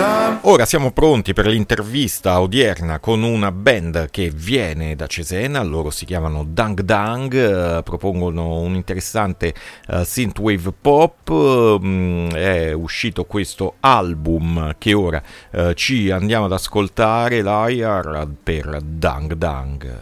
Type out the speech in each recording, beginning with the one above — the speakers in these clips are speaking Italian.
Ora siamo pronti per l'intervista odierna con una band che viene da Cesena. Loro si chiamano Dang Dang, propongono un interessante synthwave pop. È uscito questo album che ora ci andiamo ad ascoltare, Liar, per Dang Dang.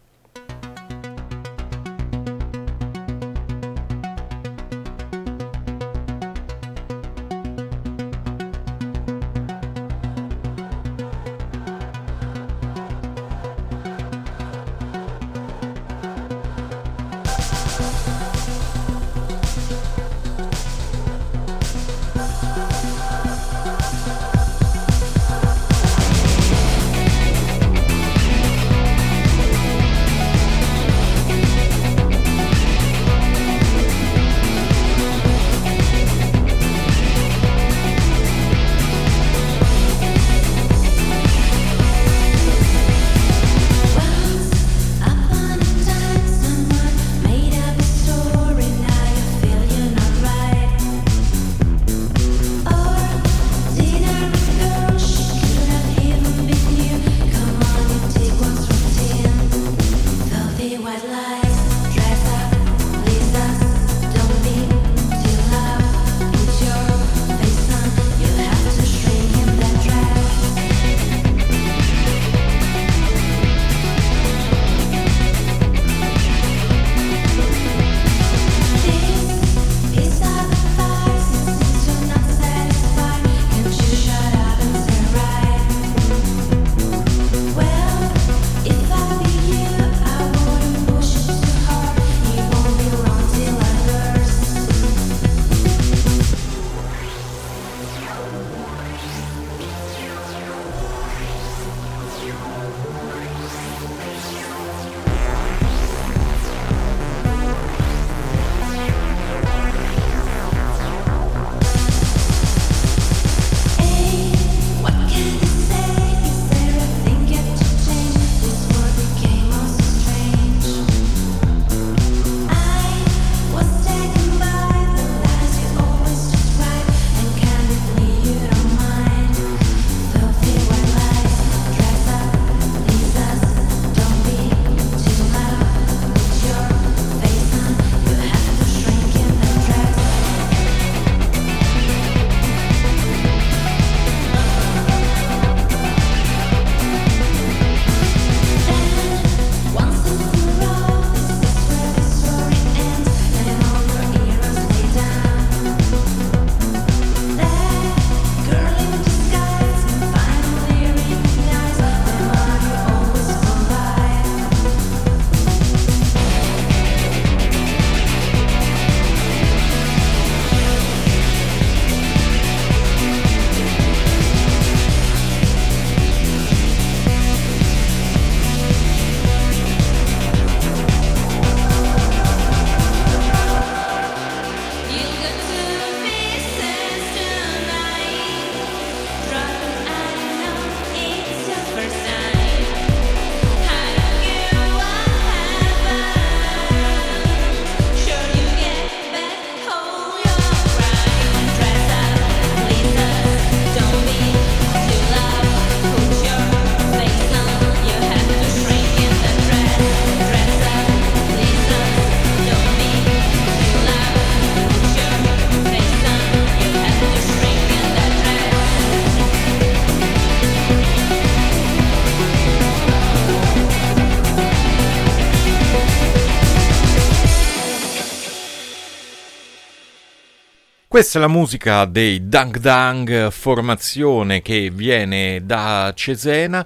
Questa è la musica dei Dang Dang, formazione che viene da Cesena.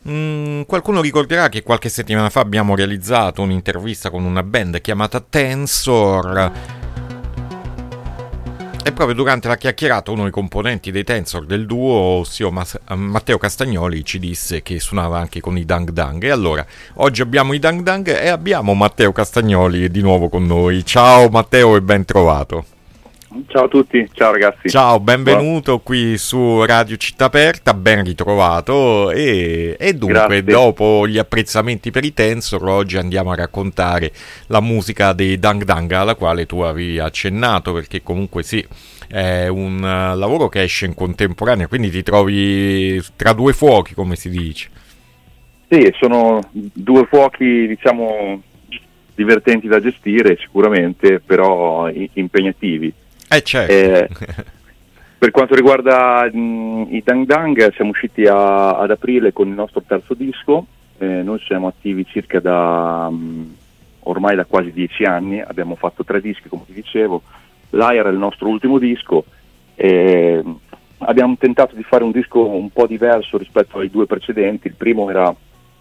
Qualcuno ricorderà che qualche settimana fa abbiamo realizzato un'intervista con una band chiamata Tensor. E proprio durante la chiacchierata uno dei componenti dei Tensor del duo, ossia Matteo Castagnoli, ci disse che suonava anche con i Dang Dang. E allora, oggi abbiamo i Dang Dang e abbiamo Matteo Castagnoli di nuovo con noi. Ciao Matteo e ben trovato. Ciao a tutti, ciao ragazzi. Ciao, benvenuto qui su Radio Città Aperta, ben ritrovato e dunque Grazie. dopo gli apprezzamenti per i Tensor oggi andiamo a raccontare la musica dei Dang Dang alla quale tu avevi accennato perché comunque sì, è un lavoro che esce in contemporanea, quindi ti trovi tra due fuochi come si dice. Sì, sono due fuochi, diciamo, divertenti da gestire sicuramente, però impegnativi. Certo. Per quanto riguarda i Dang Dang, siamo usciti ad aprile con il nostro terzo disco. Noi siamo attivi circa ormai da quasi 10 anni, abbiamo fatto 3 dischi come ti dicevo. Liar è il nostro ultimo disco. Abbiamo tentato di fare un disco un po' diverso rispetto ai 2 precedenti. Il primo era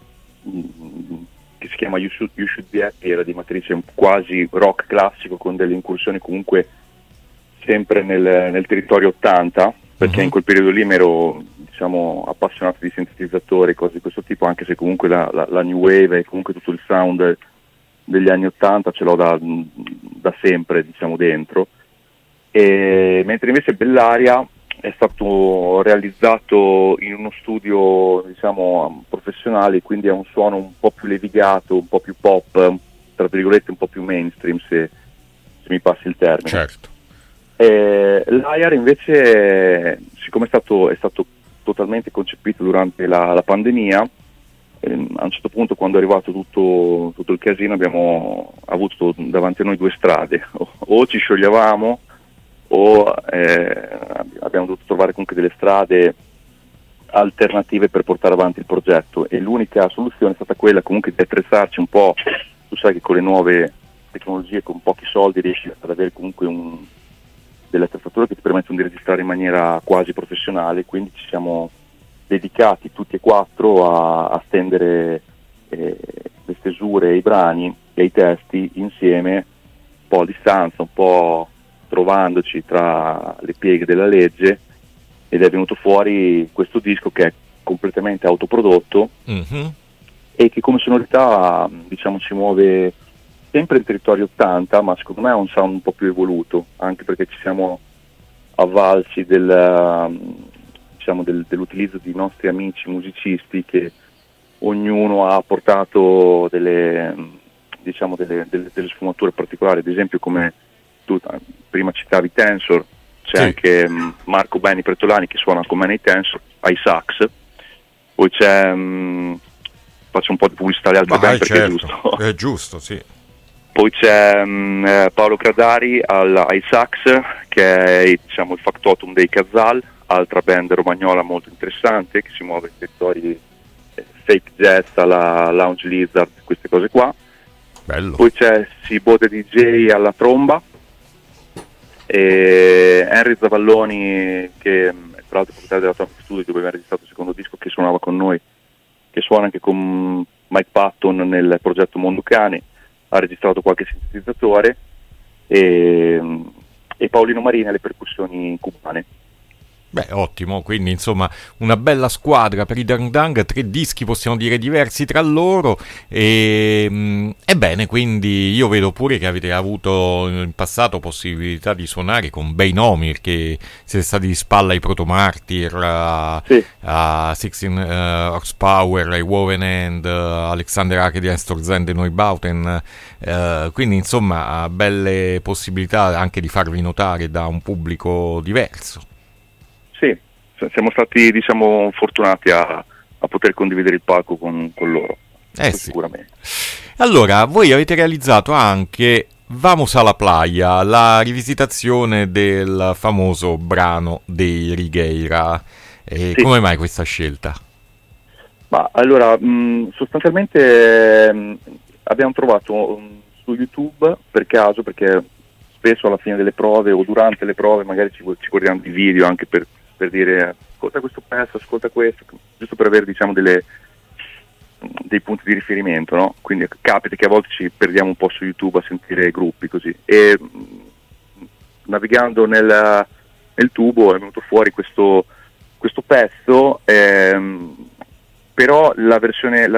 che si chiama You Should Be Happy, era di matrice quasi rock classico con delle incursioni comunque sempre nel territorio 80, perché in quel periodo lì mi ero, diciamo, appassionato di sintetizzatori, cose di questo tipo, anche se comunque la new wave e comunque tutto il sound degli anni 80 ce l'ho da sempre, diciamo, dentro. Mentre invece Bellaria è stato realizzato in uno studio, diciamo, professionale, quindi è un suono un po' più levigato, un po' più pop, tra virgolette un po' più mainstream, se mi passi il termine. Certo. L'AIAR invece, siccome è stato totalmente concepito durante la pandemia, a un certo punto, quando è arrivato tutto il casino, abbiamo avuto davanti a noi 2 strade: o ci scioglievamo o abbiamo dovuto trovare comunque delle strade alternative per portare avanti il progetto, e l'unica soluzione è stata quella comunque di attrezzarci un po'. Tu sai che con le nuove tecnologie, con pochi soldi, riesci ad avere comunque delle attrezzature che ti permettono di registrare in maniera quasi professionale, quindi ci siamo dedicati tutti e 4 a stendere le stesure, i brani e i testi insieme, un po' a distanza, un po' trovandoci tra le pieghe della legge, ed è venuto fuori questo disco che è completamente autoprodotto e che come sonorità, diciamo, ci muove sempre in territorio 80, ma secondo me ha un sound un po' più evoluto, anche perché ci siamo avvalsi dell'utilizzo di nostri amici musicisti, che ognuno ha portato delle sfumature particolari. Ad esempio, come tu prima citavi Tensor, c'è anche Marco Benni Pretolani che suona con me nei Tensor ai sax. Poi c'è faccio un po' di pubblicità alle altre band perché certo. è giusto. È giusto, sì. Poi c'è Paolo Cradari ai sax, che è, diciamo, il factotum dei Cazal, altra band romagnola molto interessante che si muove in territori fake jazz alla Lounge Lizard, queste cose qua. Bello. Poi c'è Sibode DJ alla tromba, e Henry Zavalloni, che è tra l'altro proprietario della Atomic Studio, dove aveva registrato il secondo disco, che suonava con noi, che suona anche con Mike Patton nel progetto Mondo Cane, ha registrato qualche sintetizzatore, e Paolino Marini alle percussioni cubane. Beh, ottimo, quindi insomma una bella squadra per i Dang Dang, 3 dischi possiamo dire diversi tra loro e bene, quindi io vedo pure che avete avuto in passato possibilità di suonare con bei nomi, perché siete stati di spalla ai Proto Martyr, a 16 Horsepower, ai Woven End, Alexander Hake, Astor Zend e Neubauten, quindi insomma belle possibilità anche di farvi notare da un pubblico diverso. Sì, siamo stati, diciamo, fortunati a poter condividere il palco con loro, sicuramente. Sì. Allora, voi avete realizzato anche Vamos a la Playa, la rivisitazione del famoso brano dei Righeira. Sì. Come mai questa scelta? Ma allora, sostanzialmente abbiamo trovato su YouTube per caso, perché spesso alla fine delle prove o durante le prove magari ci guardiamo di video anche per dire ascolta questo pezzo, ascolta questo, giusto per avere, diciamo, dei punti di riferimento, no? Quindi capita che a volte ci perdiamo un po' su YouTube a sentire gruppi così, e navigando nel tubo è venuto fuori questo pezzo, però la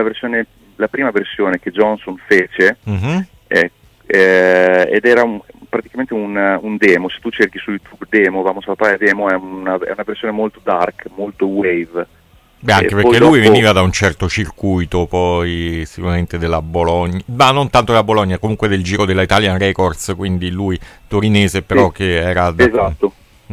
prima versione che Johnson fece ed era praticamente un demo. Se tu cerchi su YouTube demo, Vamos a la playa demo, è una versione molto dark, molto wave. Beh, anche perché lui veniva da un certo circuito, poi sicuramente della Bologna, ma non tanto della Bologna, comunque del Giro della Italian Records, quindi lui torinese, però che era da... Esatto.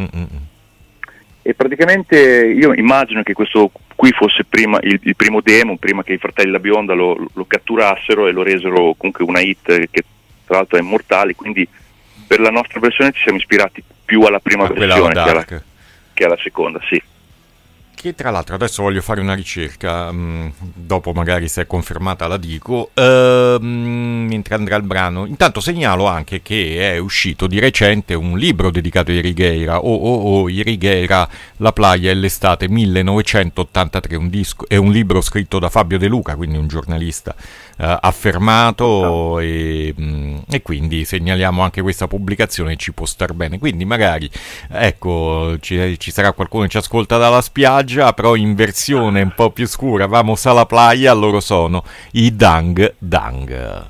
E praticamente io immagino che questo qui fosse prima il primo demo, prima che i fratelli La Bionda lo catturassero e lo resero comunque una hit che tra l'altro è immortale, quindi per la nostra versione ci siamo ispirati più alla prima versione che alla seconda, sì. Che tra l'altro adesso voglio fare una ricerca, dopo magari se è confermata la dico, mentre andrà il brano. Intanto segnalo anche che è uscito di recente un libro dedicato a Irigheira, Irigheira, la playa e l'estate 1983, è un libro scritto da Fabio De Luca, quindi un giornalista affermato, e quindi segnaliamo anche questa pubblicazione, ci può star bene, quindi magari ecco ci sarà qualcuno che ci ascolta dalla spiaggia, però in versione un po' più scura, Vamos a la playa, loro sono i Dang Dang.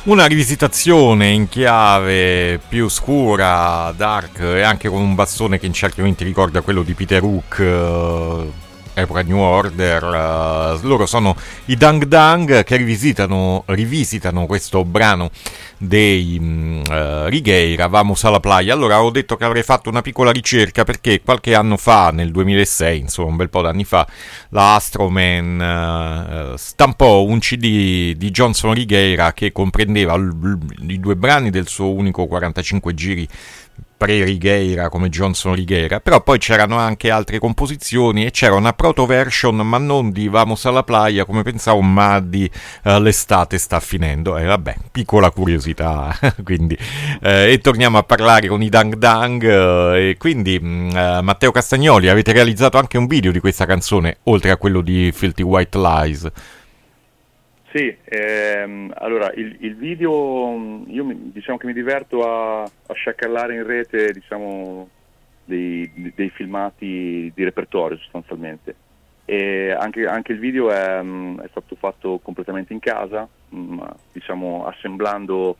Una rivisitazione in chiave più scura, dark, e anche con un bastone che in certi momenti ricorda quello di Peter Hook, epoca New Order. Loro sono i Dang Dang che rivisitano questo brano dei Righeira, Vamos a la Playa. Allora ho detto che avrei fatto una piccola ricerca perché qualche anno fa, nel 2006, insomma un bel po' d'anni fa, la Astroman stampò un CD di Johnson Righeira che comprendeva i due brani del suo unico 45 giri pre-Righeira come Johnson Righeira, però poi c'erano anche altre composizioni e c'era una proto-version, ma non di Vamos alla Playa come pensavo, ma di L'estate sta finendo. E vabbè, piccola curiosità, quindi e torniamo a parlare con i Dang Dang, e quindi Matteo Castagnoli, avete realizzato anche un video di questa canzone, oltre a quello di Filthy White Lies. Sì, allora il video, io diciamo che mi diverto a sciacallare in rete, diciamo, dei filmati di repertorio sostanzialmente. E anche il video è stato fatto completamente in casa, diciamo assemblando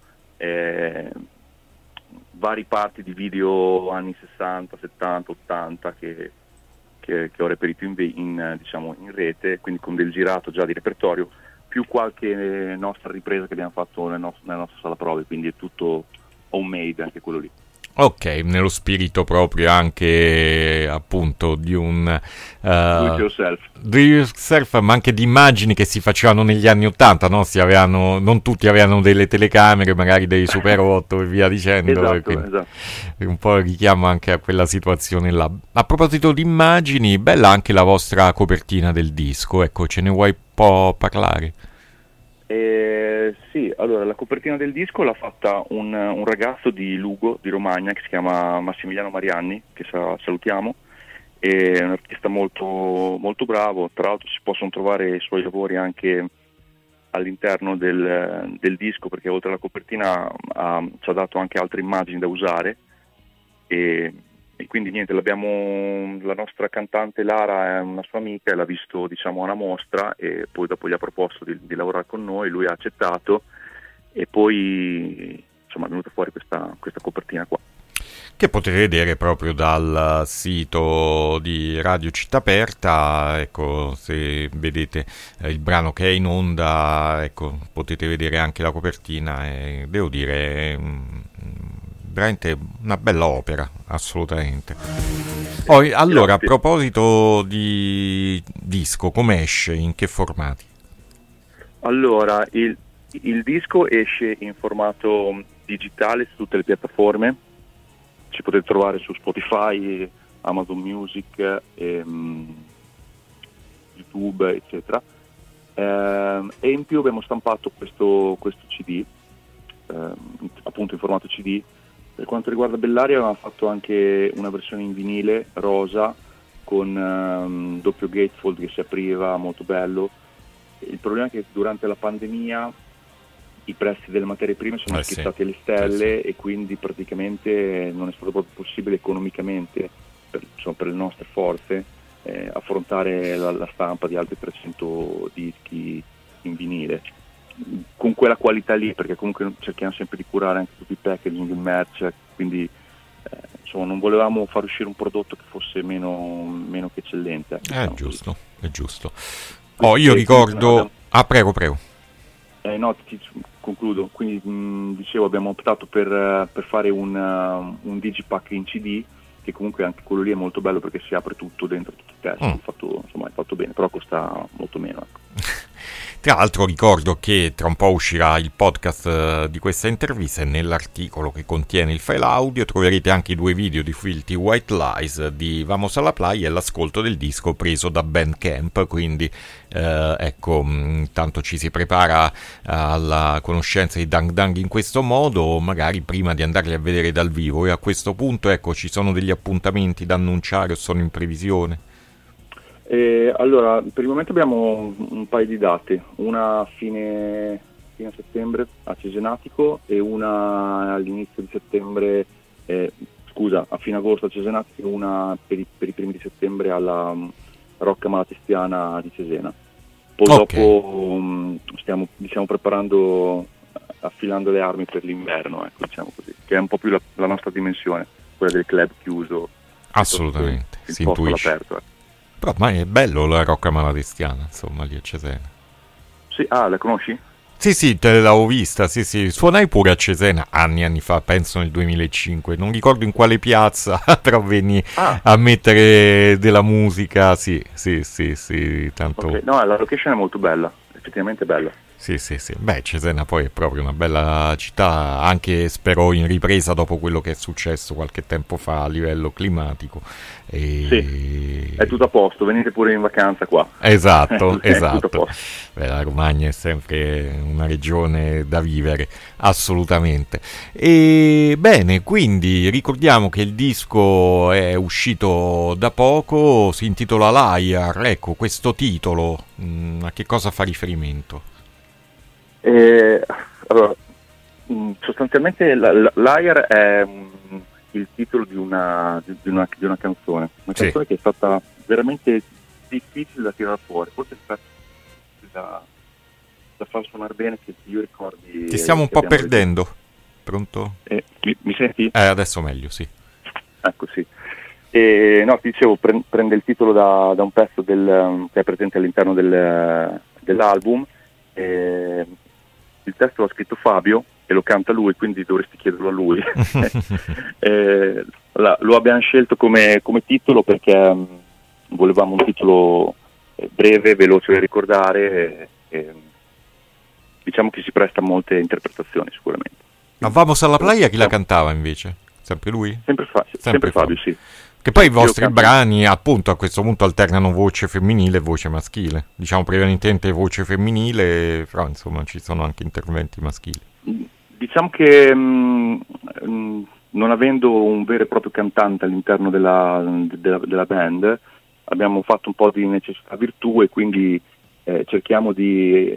vari parti di video anni 60, 70, 80 che ho reperito diciamo, in rete, quindi con del girato già di repertorio, più qualche nostra ripresa che abbiamo fatto nella nostra sala prove, quindi è tutto homemade anche quello lì. Ok, nello spirito proprio anche appunto di un do it yourself, ma anche di immagini che si facevano negli anni '80, no? Non tutti avevano delle telecamere, magari dei Super 8 e via dicendo. Esatto, e esatto. Un po' richiamo anche a quella situazione là. A proposito di immagini, bella anche la vostra copertina del disco, ecco, ce ne vuoi un po' parlare? Sì, allora la copertina del disco l'ha fatta un ragazzo di Lugo, di Romagna, che si chiama Massimiliano Marianni, che salutiamo, è un artista molto, molto bravo. Tra l'altro si possono trovare i suoi lavori anche all'interno del disco, perché oltre alla copertina ci ha dato anche altre immagini da usare, e quindi niente, la nostra cantante Lara è una sua amica e l'ha visto, diciamo, a una mostra, e poi dopo gli ha proposto di lavorare con noi, lui ha accettato e poi insomma è venuta fuori questa copertina qua, Che potete vedere proprio dal sito di Radio Città Aperta. Ecco, se vedete il brano che è in onda, ecco, potete vedere anche la copertina, e devo dire veramente una bella opera, assolutamente. Allora, a proposito di disco, come esce? In che formati? Allora, il disco esce in formato digitale su tutte le piattaforme, ci potete trovare su Spotify, Amazon Music, YouTube, eccetera. E in più abbiamo stampato questo CD, appunto in formato CD. Per quanto riguarda Bellaria abbiamo fatto anche una versione in vinile rosa con doppio gatefold che si apriva, molto bello. Il problema è che durante la pandemia i prezzi delle materie prime sono schizzati alle stelle, e quindi praticamente non è stato proprio possibile economicamente per le nostre forze affrontare la stampa di altri 300 dischi in vinile con quella qualità lì, perché comunque cerchiamo sempre di curare anche tutti i packaging, il merch, quindi insomma non volevamo far uscire un prodotto che fosse meno che eccellente. È giusto. Io ricordo... Prego. No, concludo. Quindi dicevo, abbiamo optato per fare un digipack in CD, che comunque anche quello lì è molto bello perché si apre tutto dentro tutti i testi. È fatto bene, però costa molto meno, ecco. Tra l'altro ricordo che tra un po' uscirà il podcast di questa intervista, e nell'articolo che contiene il file audio troverete anche i 2 video di Filthy White Lies, di Vamos a la Playa, e l'ascolto del disco preso da Bandcamp. Quindi ecco, intanto ci si prepara alla conoscenza di Dang Dang in questo modo, magari prima di andarli a vedere dal vivo. E a questo punto, ecco, ci sono degli appuntamenti da annunciare o sono in previsione? Allora, per il momento abbiamo un paio di date, una a fine settembre a Cesenatico e una all'inizio di settembre, a fine agosto a Cesenatico, e una per i primi di settembre alla Rocca Malatistiana di Cesena. Poi dopo stiamo preparando affilando le armi per l'inverno, ecco, diciamo così, che è un po' più la nostra dimensione, quella del club chiuso. Assolutamente, si intuisce. All'aperto, Però ma è bello la Rocca Malatestiana, insomma, lì a Cesena. Sì, la conosci? Sì, te l'avevo vista, sì. Suonai pure a Cesena anni fa, penso nel 2005. Non ricordo in quale piazza, però venni a mettere della musica, sì, tanto... Okay. No, la location è molto bella, effettivamente bella. Sì. Beh, Cesena poi è proprio una bella città, anche spero in ripresa dopo quello che è successo qualche tempo fa a livello climatico. Sì, è tutto a posto, venite pure in vacanza qua. Esatto. Tutto a posto. Beh, la Romagna è sempre una regione da vivere, assolutamente. E bene, quindi ricordiamo che il disco è uscito da poco, si intitola Liar. Ecco, questo titolo, a che cosa fa riferimento? Allora, sostanzialmente Liar è il titolo di una canzone, canzone che è stata veramente difficile da tirare fuori, forse da far suonare bene, che io ricordi. Ti stiamo un po' perdendo. Pronto? Mi senti? Adesso meglio, sì. Ecco, sì. No, ti dicevo, prende il titolo da un pezzo che è presente all'interno dell'album. Il testo l'ha scritto Fabio e lo canta lui, quindi dovresti chiederlo a lui. Lo abbiamo scelto come titolo perché volevamo un titolo breve, veloce da ricordare, diciamo che si presta a molte interpretazioni sicuramente. Ma Vamos alla playa chi la cantava invece? Sempre lui? Sempre Fabio, sì. Che poi i vostri brani appunto a questo punto alternano voce femminile e voce maschile. Diciamo prevalentemente voce femminile, però insomma ci sono anche interventi maschili. Diciamo che non avendo un vero e proprio cantante all'interno della band, abbiamo fatto un po' di necessità virtù e quindi cerchiamo di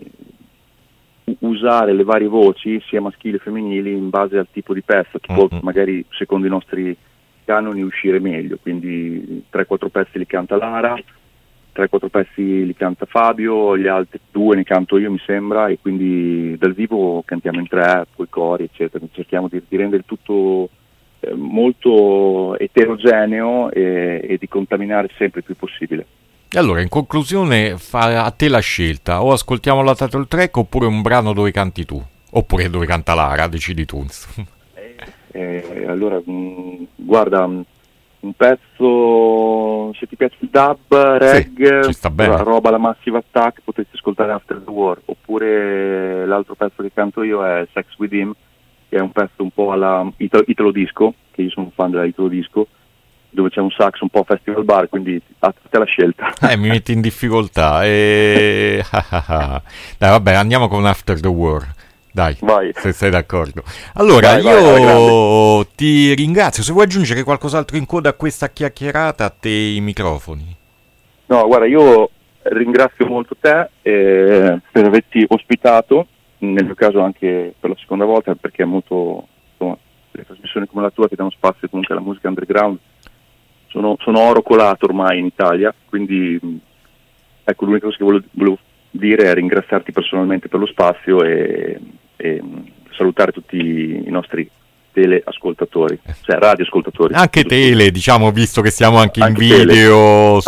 usare le varie voci, sia maschili che femminili, in base al tipo di pezzo, che può magari secondo i nostri canoni uscire meglio, quindi 3-4 pezzi li canta Lara, 3-4 pezzi li canta Fabio, gli altri 2 ne canto io mi sembra, e quindi dal vivo cantiamo in 3, poi cori eccetera, cerchiamo di rendere il tutto molto eterogeneo e di contaminare sempre il più possibile. E allora in conclusione fa a te la scelta, o ascoltiamo la title track oppure un brano dove canti tu, oppure dove canta Lara, decidi tu. Allora, guarda, un pezzo, se ti piace il dub, reggae, ci sta bene. Roba la Massive Attack, potresti ascoltare After the War, oppure l'altro pezzo che canto io è Sex With Him, che è un pezzo un po' alla Italo Disco, che io sono un fan della Italo Disco, dove c'è un sax un po' festival bar, quindi a te la scelta. Mi metti in difficoltà. Dai, vabbè, andiamo con After the War. Dai, vai. Se sei d'accordo. Allora, vai, ti ringrazio. Se vuoi aggiungere qualcos'altro in coda a questa chiacchierata, a te i microfoni. No, guarda, io ringrazio molto te per averti ospitato, nel mio caso anche per la seconda volta, perché è molto, insomma, le trasmissioni come la tua che danno spazio comunque alla musica underground sono oro colato ormai in Italia, quindi ecco, l'unica cosa che volevo dire è ringraziarti personalmente per lo spazio e salutare tutti i nostri teleascoltatori, cioè radioascoltatori. Anche tele, diciamo, visto che siamo anche in video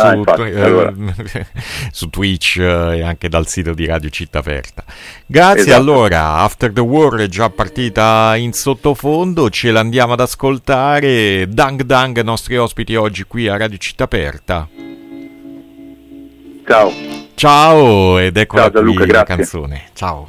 su Twitch e anche dal sito di Radio Città Aperta. Grazie, esatto. Allora, After the War è già partita in sottofondo, ce l'andiamo ad ascoltare. Dang Dang, nostri ospiti oggi qui a Radio Città Aperta. Ciao, ed eccola qui Gianluca, la canzone. Ciao.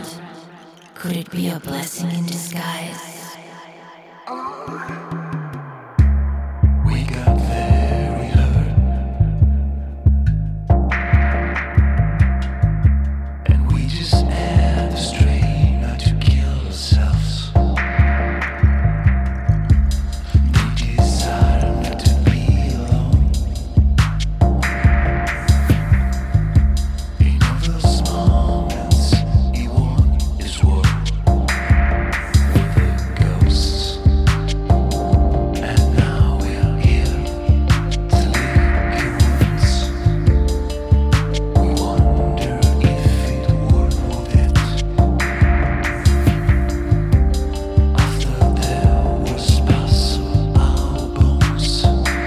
Could it be a blessing in disguise? We got very hurt, and we just had the strain not to kill ourselves. We decided not to be alone. In all those moments, he won his war with the ghosts. And now we're here to lick your wounds. We wonder if it would worth it. After there was pus on our bones,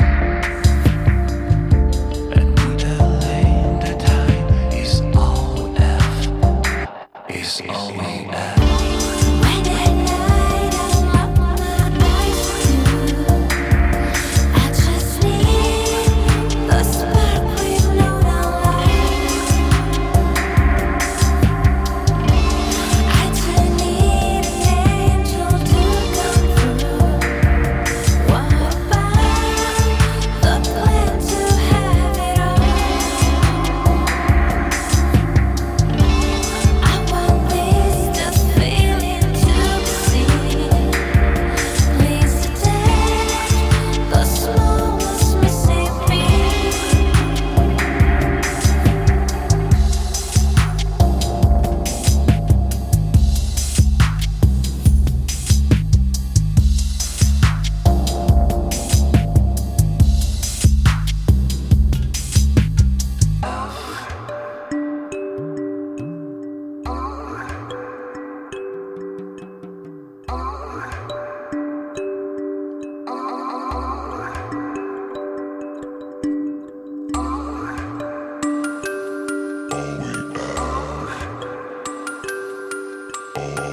and we claim that time is all we have, is all we have. When at night I'm up my eyes too, I just need the spark with no light. I just need an angel to come through. What about the plan to have it all? I want this feeling to be seen. Please detect the smallest missing piece. All